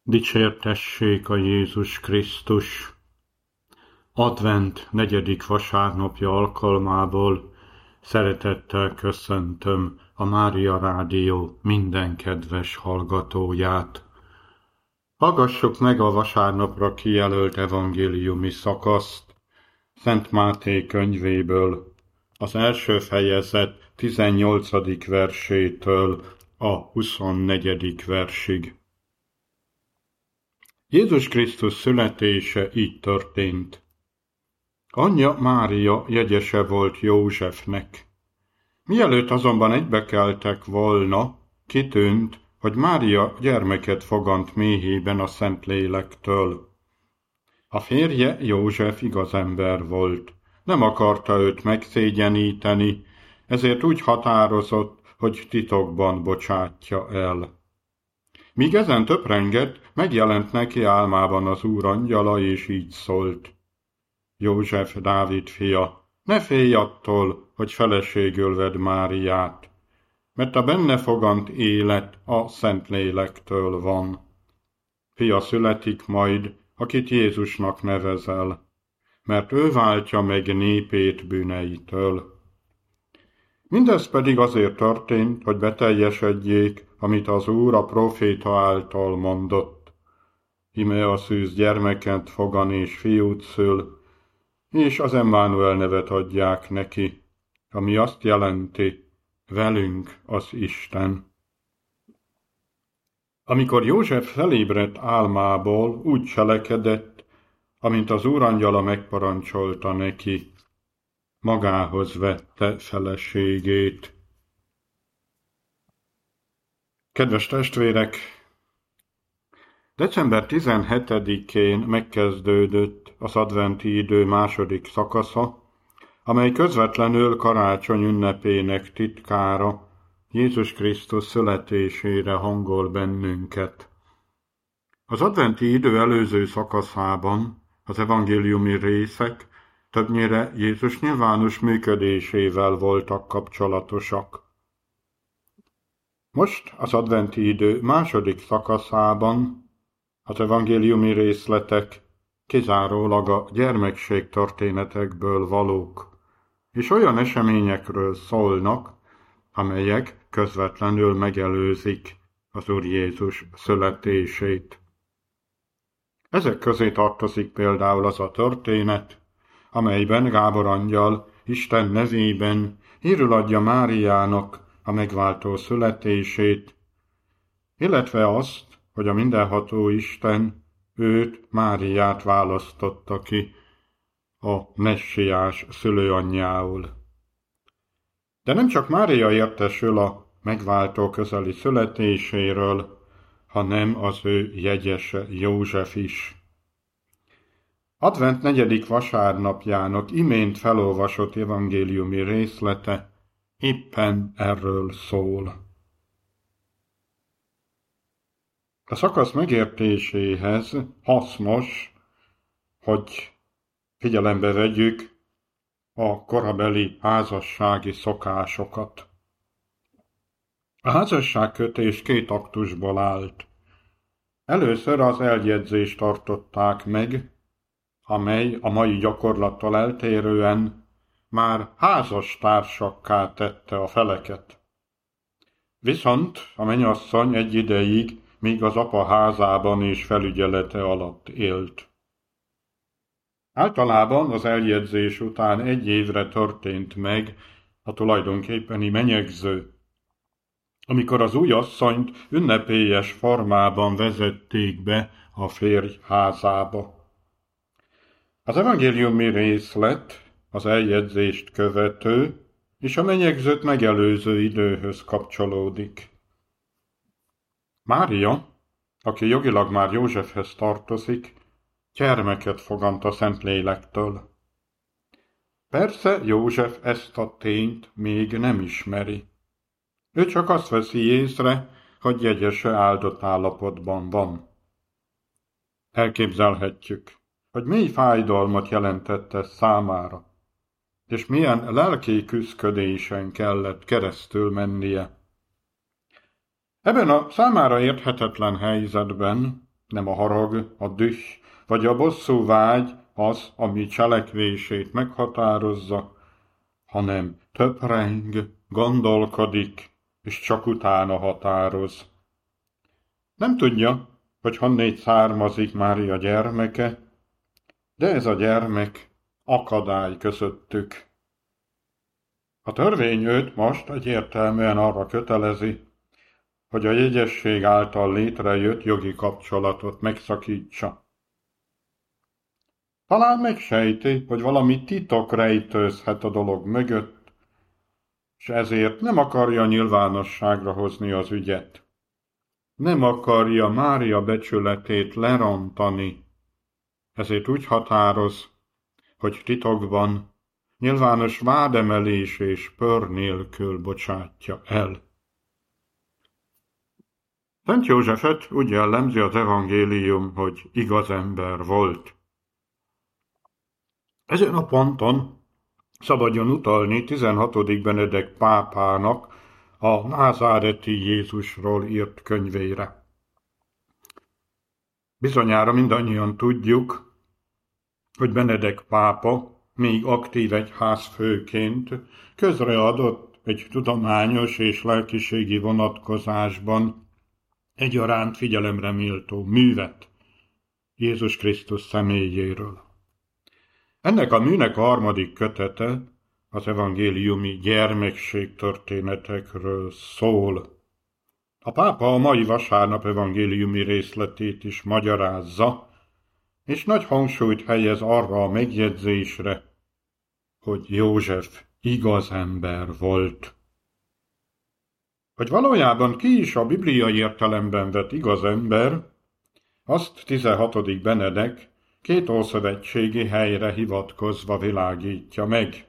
Dicsértessék a Jézus Krisztus! Advent 4. vasárnapja alkalmából szeretettel köszöntöm a Mária Rádió minden kedves hallgatóját. Hallgassuk meg a vasárnapra kijelölt evangéliumi szakaszt Szent Máté könyvéből, az első fejezet 18. versétől a 24. versig. Jézus Krisztus születése így történt. Anyja Mária jegyese volt Józsefnek. Mielőtt azonban egybekeltek volna, kitűnt, hogy Mária gyermeket fogant méhében a Szentlélektől. A férje József igaz ember volt. Nem akarta őt megszégyeníteni, ezért úgy határozott, hogy titokban bocsátja el. Míg ezen töprengett, megjelent neki álmában az Úr angyala, és így szólt. József, Dávid fia, ne félj attól, hogy feleségül vedd Máriát, mert a benne fogant élet a Szentlélektől van. Fia születik majd, akit Jézusnak nevezel, mert ő váltja meg népét bűneitől. Mindez pedig azért történt, hogy beteljesedjék, amit az Úr a próféta által mondott. Íme a szűz gyermeket fogan és fiút szül, és az Emmanuel nevet adják neki, ami azt jelenti, velünk az Isten. Amikor József felébredt álmából, úgy cselekedett, amint az Úr angyala megparancsolta neki. Magához vette feleségét. Kedves testvérek! December 17-én megkezdődött az adventi idő második szakasza, amely közvetlenül karácsony ünnepének titkára, Jézus Krisztus születésére hangol bennünket. Az adventi idő előző szakaszában az evangéliumi részek többnyire Jézus nyilvános működésével voltak kapcsolatosak. Most az adventi idő második szakaszában az evangéliumi részletek kizárólag a gyermekség történetekből valók, és olyan eseményekről szólnak, amelyek közvetlenül megelőzik az Úr Jézus születését. Ezek közé tartozik például az a történet, amelyben Gábor angyal Isten nevében hírül adja Máriának a megváltó születését, illetve azt, hogy a mindenható Isten őt, Máriát választotta ki a messiás szülőanyjául. De nem csak Mária értesül a megváltó közeli születéséről, hanem az ő jegyese József is. Advent 4. vasárnapjának imént felolvasott evangéliumi részlete éppen erről szól. A szakasz megértéséhez hasznos, hogy figyelembe vegyük a korabeli házassági szokásokat. A házasságkötés 2 aktusból állt. Először az eljegyzést tartották meg, amely a mai gyakorlattól eltérően már házastársakká tette a feleket. Viszont a mennyasszony egy ideig még az apa házában és felügyelete alatt élt. Általában az eljegyzés után 1 évre történt meg a tulajdonképpeni menyegző, amikor az új asszonyt ünnepélyes formában vezették be a férj házába. Az evangéliumi részlet az eljegyzést követő és a menyegzőt megelőző időhöz kapcsolódik. Mária, aki jogilag már Józsefhez tartozik, gyermeket fogant a Szentlélektől. Persze József ezt a tényt még nem ismeri. Ő csak azt veszi észre, hogy jegyese áldott állapotban van. Elképzelhetjük, hogy mély fájdalmat jelentett ez számára, és milyen lelki küszködésen kellett keresztül mennie. Ebben a számára érthetetlen helyzetben Nem a harag, a düh vagy a bosszúvágy az, ami cselekvését meghatározza, hanem töpreng, gondolkodik, és csak utána határoz. Nem tudja, hogy honnét származik Mária gyermeke, de ez a gyermek akadály közöttük. A törvény őt most egyértelműen arra kötelezi, hogy a jegyesség által létrejött jogi kapcsolatot megszakítsa. Talán megsejti, hogy valami titok rejtőzhet a dolog mögött, és ezért nem akarja nyilvánosságra hozni az ügyet. Nem akarja Mária becsületét lerontani, ezért úgy határoz, hogy titokban, nyilvános vádemelés és pör nélkül bocsátja el. Szent Józsefet úgy jellemzi az evangélium, hogy igaz ember volt. Ezen a ponton szabadjon utalni 16. Benedek pápának a názáreti Jézusról írt könyvére. Bizonyára mindannyian tudjuk, hogy Benedek pápa még aktív egyházfőként közreadott egy tudományos és lelkiségi vonatkozásban egyaránt figyelemre méltó művet Jézus Krisztus személyéről. Ennek a műnek a harmadik kötete az evangéliumi gyermekség történetekről szól. A pápa a mai vasárnap evangéliumi részletét is magyarázza, és nagy hangsúlyt helyez arra a megjegyzésre, hogy József igaz ember volt. Hogy valójában ki is a bibliai értelemben vett igaz ember, azt 16. Benedek két ószövetségi helyre hivatkozva világítja meg.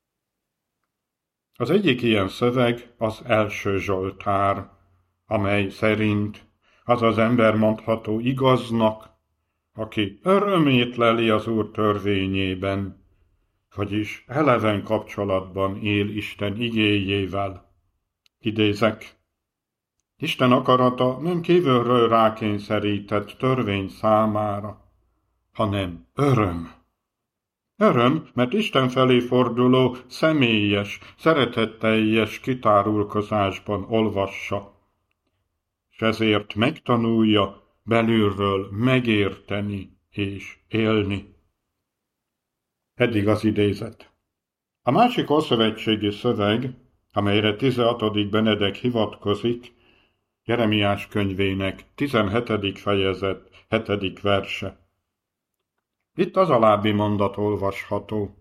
Az egyik ilyen szöveg az első Zsoltár, amely szerint az az ember mondható igaznak, aki örömét leli az Úr törvényében, vagyis eleven kapcsolatban él Isten igéjével. Idézek: Isten akarata nem kívülről rákényszerített törvény számára, hanem öröm. Öröm, mert Isten felé forduló, személyes, szeretetteljes kitárulkozásban olvassa, és ezért megtanulja belülről megérteni és élni. Eddig az idézet. A másik ószövetségi szöveg, amelyre 16. Benedek hivatkozik, Jeremiás könyvének 17. fejezet 7. verse. Itt az alábbi mondat olvasható.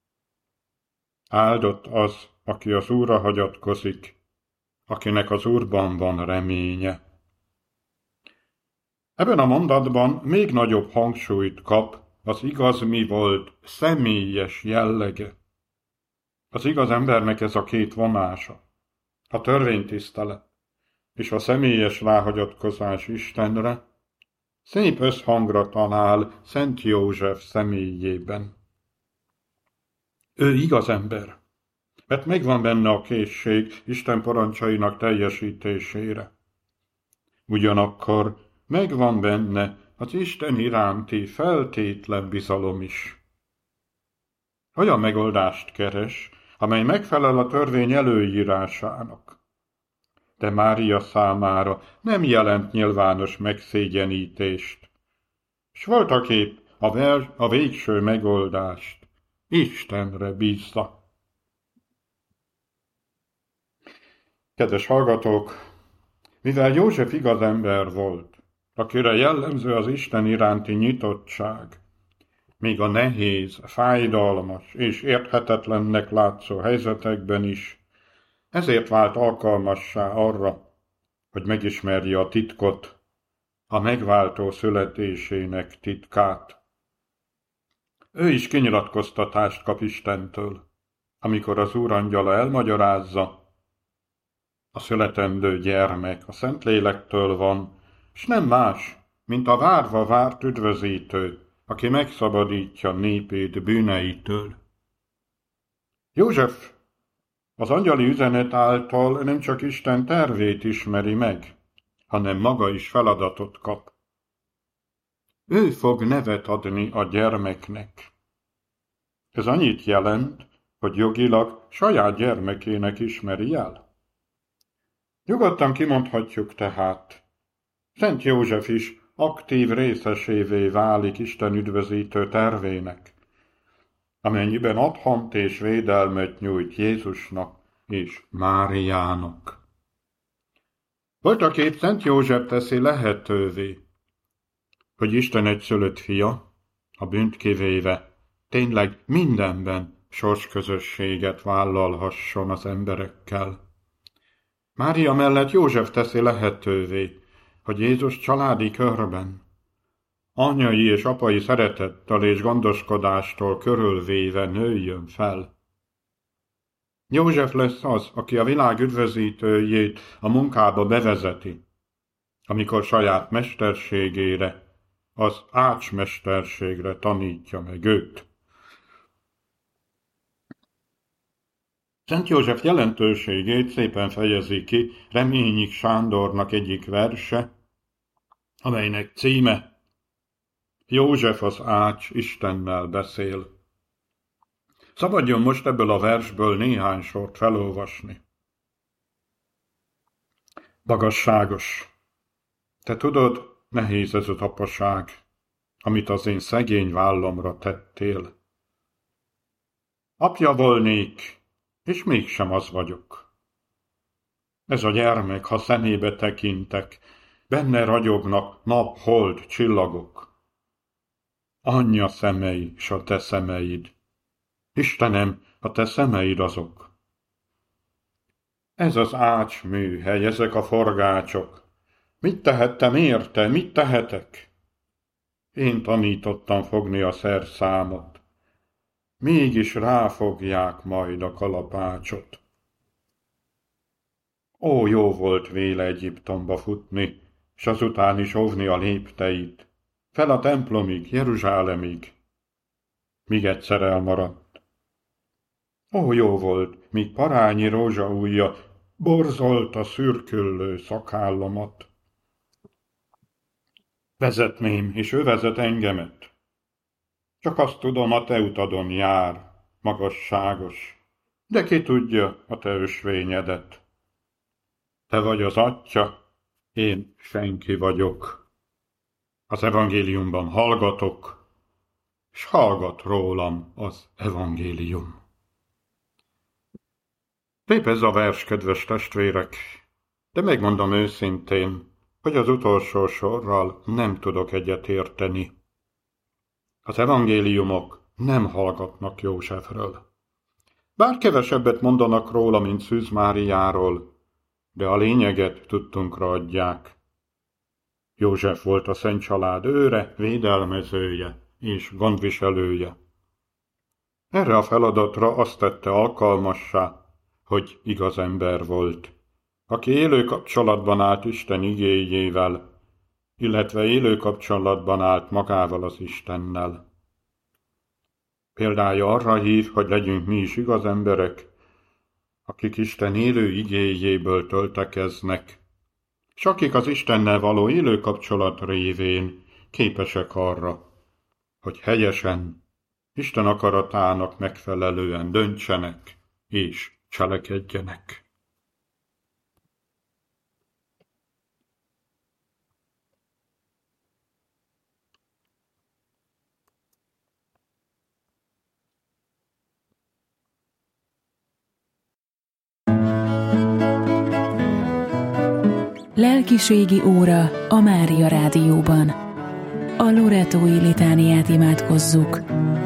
Áldott az, aki az Úrra hagyatkozik, akinek az Úrban van reménye. Ebben a mondatban még nagyobb hangsúlyt kap az igaz mi volt személyes jellege. Az igaz embernek ez a két vonása, a törvénytisztelet és a személyes ráhagyatkozás Istenre, szép összhangra talál Szent József személyében. Ő igaz ember, mert megvan benne a készség Isten parancsainak teljesítésére. Ugyanakkor megvan benne az Isten iránti feltétlen bizalom is. Olyan megoldást keres, amely megfelel a törvény előírásának, de Mária számára nem jelent nyilvános megszégyenítést, s voltaképp a végső megoldást Istenre bízza. Kedves hallgatók, mivel József igaz ember volt, akire jellemző az Isten iránti nyitottság, még a nehéz, fájdalmas és érthetetlennek látszó helyzetekben is, ezért vált alkalmassá arra, hogy megismerje a titkot, a megváltó születésének titkát. Ő is kinyilatkoztatást kap Istentől, amikor az Úr angyala elmagyarázza, a születendő gyermek a Szentlélektől van, s nem más, mint a várva várt üdvözítő, aki megszabadítja népét bűneitől. József az angyali üzenet által nem csak Isten tervét ismeri meg, hanem maga is feladatot kap. Ő fog nevet adni a gyermeknek. Ez annyit jelent, hogy jogilag saját gyermekének ismeri el. Nyugodtan kimondhatjuk tehát, Szent József is aktív részesévé válik Isten üdvözítő tervének, amennyiben otthont és védelmet nyújt Jézusnak és Máriának. Voltaképp Szent József teszi lehetővé, hogy Isten egyszülött fia, a bűnt kivéve, tényleg mindenben sorsközösséget vállalhasson az emberekkel. Mária mellett József teszi lehetővé, hogy Jézus családi körben, anyai és apai szeretettel és gondoskodástól körülvéve nőjön fel. József lesz az, aki a világ üdvözítőjét a munkába bevezeti, amikor saját mesterségére, az ácsmesterségre tanítja meg őt. Szent József jelentőségét szépen fejezi ki Reményik Sándornak egyik verse, amelynek címe József az ács Istennel beszél. Szabadjon most ebből a versből néhány sort felolvasni. Magasságos, te tudod, nehéz ez az apaság, amit az én szegény vállamra tettél. Apja volnék, és mégsem az vagyok. Ez a gyermek, ha szemébe tekintek, benne ragyognak nap, hold, csillagok. Anyja szemei, s a te szemeid. Istenem, a te szemeid azok. Ez az ács műhely, ezek a forgácsok. Mit tehettem érte, mit tehetek? Én tanítottam fogni a szerszámot. Mégis ráfogják majd a kalapácsot. Ó, jó volt véle Egyiptomba futni, s azután is óvni a lépteit, fel a templomig, Jeruzsálemig, míg egyszer elmaradt. Ó, jó volt, míg parányi rózsaujja borzolta szürküllő szakállamat. Vezetném, és ő vezet engemet. Csak azt tudom, a te utadon jár, magasságos, de ki tudja a te ösvényedet. Te vagy az Atya, én senki vagyok. Az evangéliumban hallgatok, s hallgat rólam az evangélium. Szép ez a vers, kedves testvérek, de megmondom őszintén, hogy az utolsó sorral nem tudok egyetérteni. Az evangéliumok nem hallgatnak Józsefről. Bár kevesebbet mondanak róla, mint Szűz Máriáról, de a lényeget tudtunkra adják. József volt a Szent Család őre, védelmezője és gondviselője. Erre a feladatra azt tette alkalmassá, hogy igaz ember volt, aki élő kapcsolatban állt Isten igéjével, illetve élő kapcsolatban állt magával az Istennel. Példája arra hív, hogy legyünk mi is igaz emberek, akik Isten élő igéjéből töltekeznek, s akik az Istennel való élő kapcsolat révén képesek arra, hogy helyesen, Isten akaratának megfelelően döntsenek és cselekedjenek. Lelkiségi óra a Mária Rádióban. A Loretói litániát imádkozzuk.